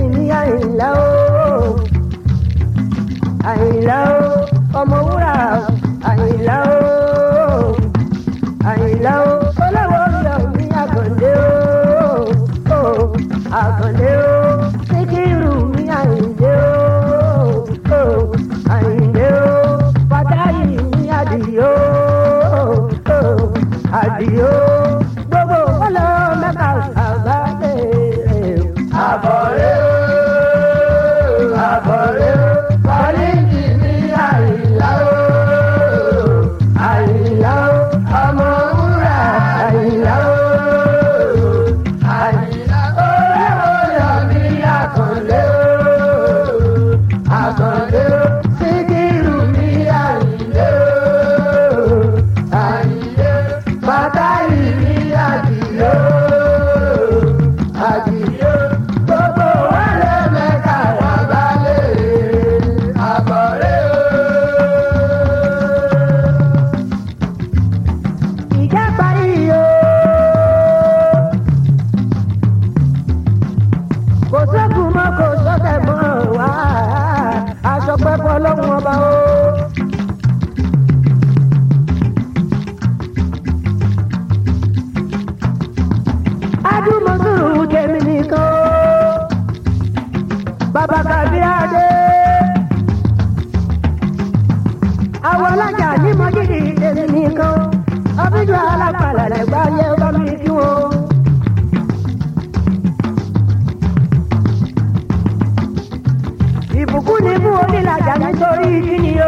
ní Àyìnlá o Àyìnlá o ọmọ wúrà Àyìnlá o Àyìnlá o olówó yọ ní Àkàndé o Àkàndé o Síkírù ní Àyìndé o Àyìndé o Fàtáyì ní Àdìó Àdìó gbogbo ọlọ mẹ́ta àgbáyé àbọ̀rẹ́ o àbọ̀rẹ́ o kọ́lẹ́jì ní Àyìnlá o Àyìnlá o ọmọ wúrà Àyìnlá o Àyìnlá o olówó yọ ní Àkàndé o Àkàndé o Síkírù ní Àyìndé o Àyìndé Fàtáyì ní Àdìó Àdìó gbogbo wọlé mẹ́ta wà balẹ̀ àbọ̀rẹ́ o. ìjàpá yìí o kò sókun mọ́ kò sọ́tẹ̀ mọ́ wá aṣọ pẹ́pọ́ lọ́wọ́ ọba o. adúmọ̀sùrù tèmi nìkan bàbá Kàbírádé àwọn alájà ní mọ́jìdì tèmi nìkan ọbíjú alápàlà lẹ́gbà yẹ bá mi kí wọn. ìbùkún ní fún onílàjà nítorí kíni o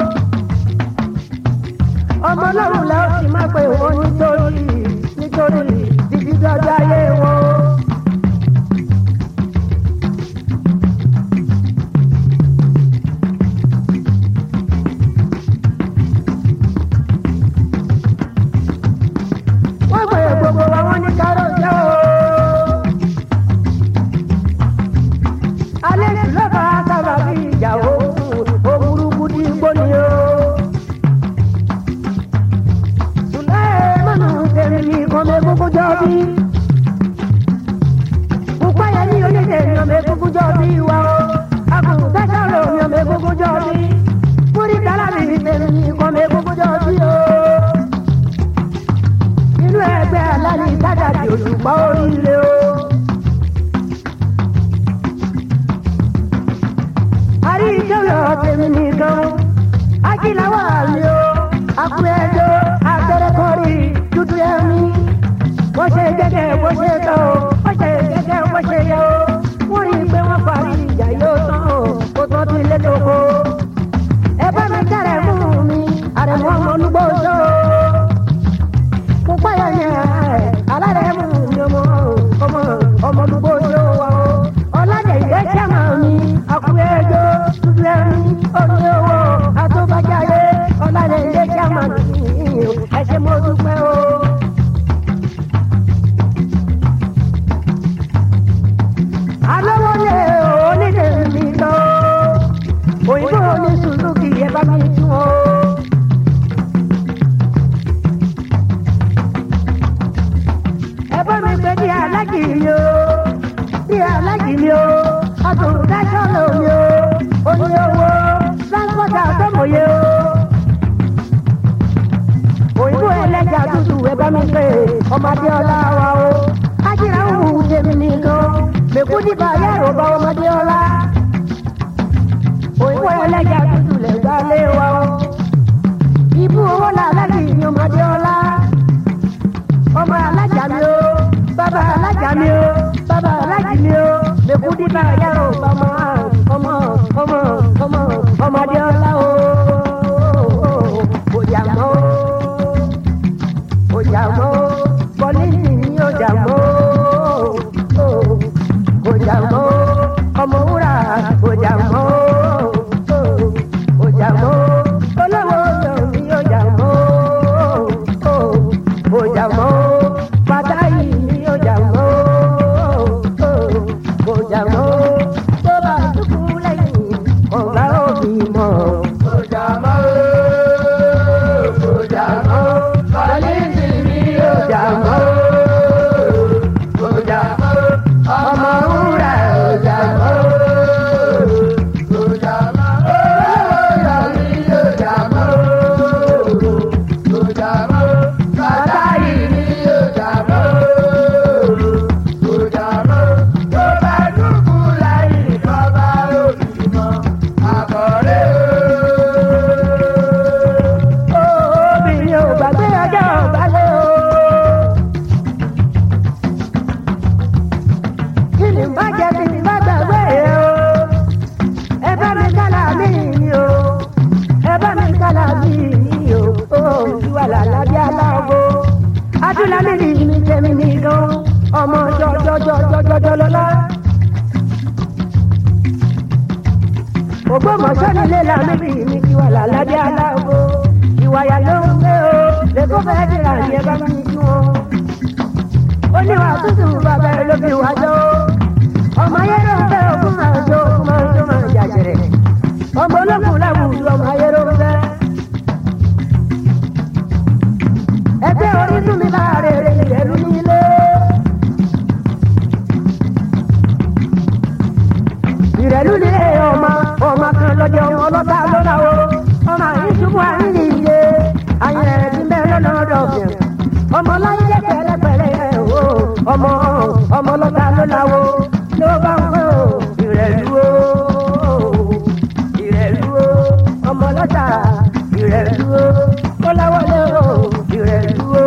ọmọ ọlọ́run la ó sì má pè wọ́n nítorí títí dọ́jọ́ ayé wọn. wọ́n pè gbogbo wa wọ́n ní kárọ̀ jẹ́ o. alẹ́ jù lọ́ba sábà bí ìjà òwúrúkú tí ń gbóni o. Tèmi kan mẹ kúkú jọ bí. Pupa yẹn ní onídé ni ọmọ kúkú jọ bí wa o. Àkùnkùn sọ̀rọ̀ ni ọmọ kúkú jọ bí. Múrí kálábì tèmi kan mẹ kúkú jọ bí o. Inú ẹgbẹ́ aláàní sádàdì olùpá oríire o. Àrí ìjọyọ̀ tèmi nìkan. Ajíláwọ̀ àmì o. Àkúrẹ́jọ́ àtẹ̀rẹ́kọ́rí dúdú ẹ̀mí. Wọ́n ṣe gẹ́gẹ́ bó ṣe tọ́ o. Wọ́n ṣe gẹ́gẹ́ bó ṣe yẹ o. Wọ́n rí i pé wọ́n parí ìjà yóò tán o. Kó tán tún ilé lóko. Ẹ bá mi jẹ́rẹ̀ mú mi. Àrẹ̀mú ọmọ olúgbò ṣó o. Mo pààyà yẹn alárẹ̀ mú mi ọmọ olúgbò ṣó wa o. Ọlájẹ̀ ìgbẹ́ sẹ́mà mi. Àkúrẹ́jọ́ dúdú ẹ̀mí. Orí owó àtúbàjáde. Ọlájẹ̀ ìgbẹ́ sẹ́mà mi. Ẹ ṣé mo dúpẹ́ o. Alówólé onídé mi lọ. Òyìnbó ní Suzuki ẹ bá mi tún o. Ẹ bá mi pè ní alájì mi o. Ní alájì mi o. Àtúndájọ́ lò mi o. Oní owó transporter tó mòye o. Òyìnbó ẹlẹ́jà dúdú ẹ bá mi pè ọmọdé ọlá wa o. Ájírà ń wù tèmi nìkan. Mèkúdí bá yàrá bá ọmọdé ọlá. Òyìnbó ẹlẹ́jà dúdú lè gbá lé wa o. Ibú owó là láti ní ọmọdé ọlá. Ọmọ alájà mi o. Bàbá alájà mi o. Bàbá alájì mi o. Mèkúdí bá yàrá ọmọdé ọlá o. Òjà mọ́ òjà mọ́ pọ́lísì ní òjà mọ́ òjà mọ́ ọmọ wúrà òjà mọ́ òjà mọ́ olówó yọ̀ ní òjà mọ́ òjà mọ́ Fàtáyì ní òjà mọ́ òjà mọ́ Ògbómọ̀ṣọ́ nílé làmìbí mi ti wà lálàdé aláwo. Ìwàyà ló ń gbé o, lẹ́kọ́ fẹ́ dìrà ní ẹ bá mi ní kí wọn. Ó ní wàá tútù bàbá ẹ ló fi wá jọ. Ọmọ ayé ló ń fẹ́ ògùn máa jó máa jàjẹrẹ. Ọmọ olókùn láwùjọ ọmọ ayé ló ń fẹ́. Ẹgbẹ́ orísun mi bá rèrè ìrẹ́lú nílé. Ìrẹ́lú nílé ọmọ kan lọ́jọ́ ọmọ ọlọ́ta lọ́la o. Ọmọ ìṣubú àrílì ìdè ayẹyẹ ti mẹ́rin lọ́dọ̀ ọ̀fẹ́. Ọmọ láyé jẹ́ pẹ̀lẹ́pẹ̀lẹ́ o. Ọmọ ọlọ́ta lọ́la o. Ló bá ń fẹ́ o. Ìrẹ́lú o. Ìrẹ́lú o. Ọmọ ọlọ́ta ìrẹ́lú o. Kọ́láwọlé o. Ìrẹ́lú o.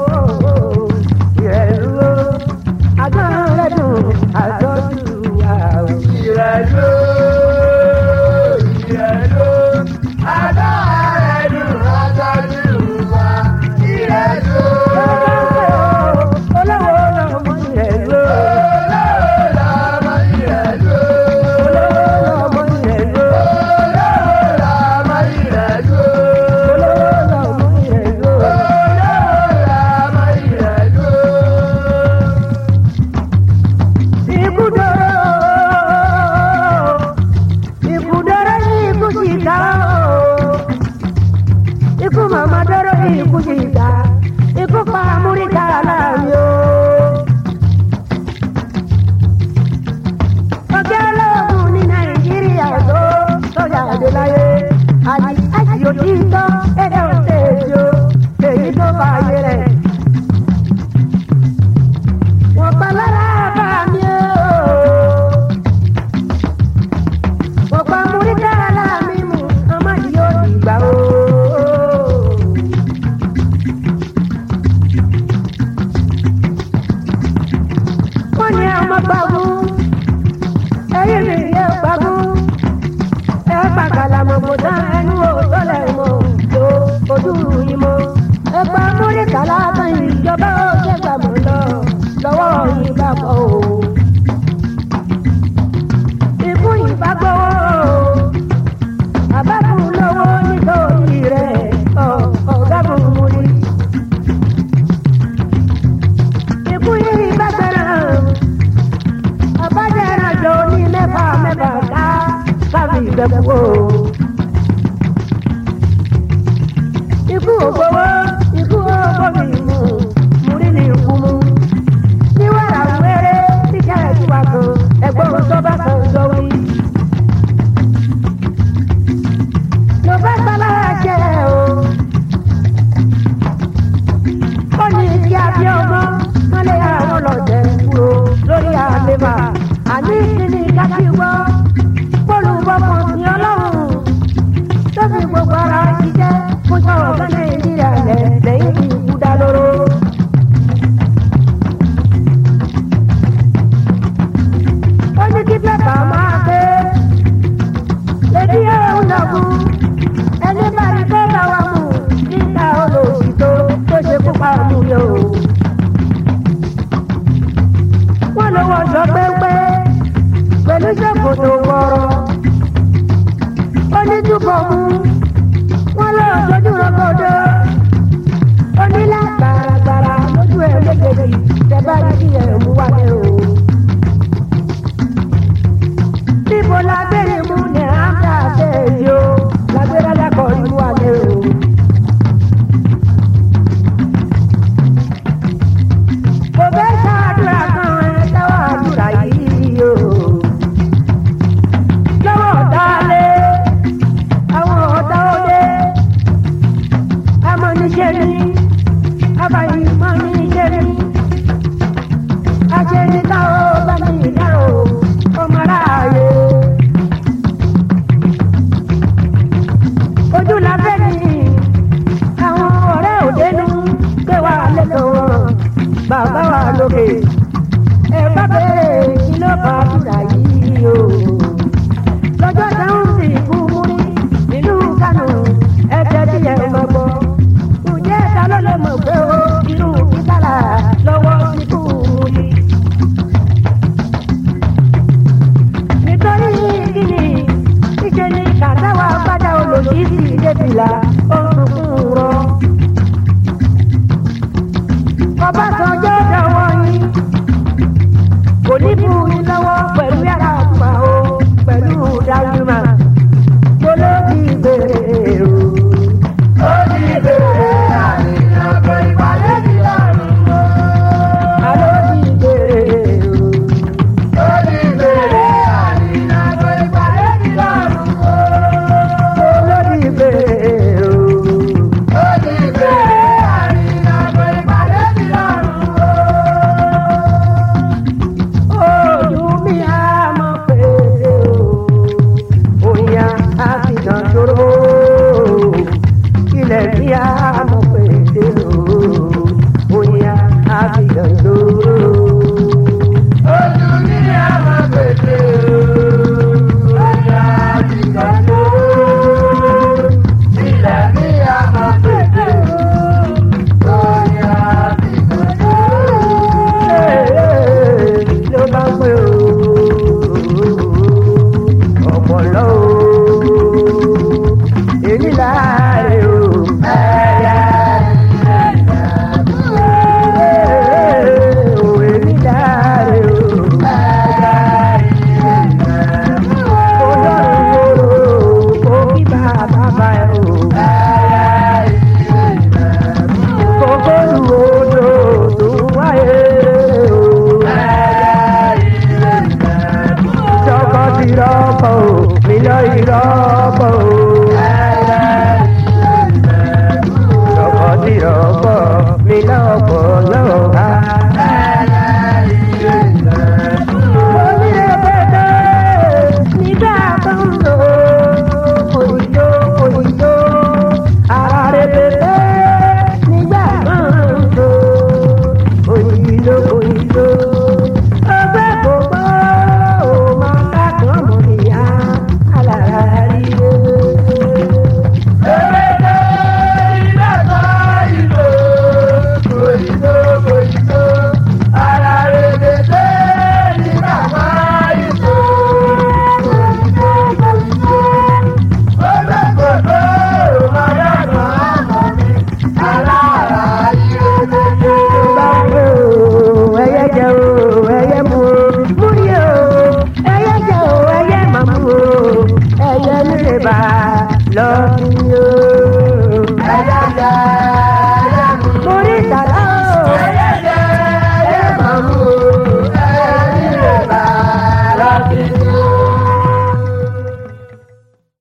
Ìrẹ́lú o. Àgbọ̀n rẹ̀ dùn àjọjú wa o. Ìrẹ́lú o. Abang imam ni jadi, ajar ìrọ́pọ̀ o mi lọ ìrọ́pọ̀ o.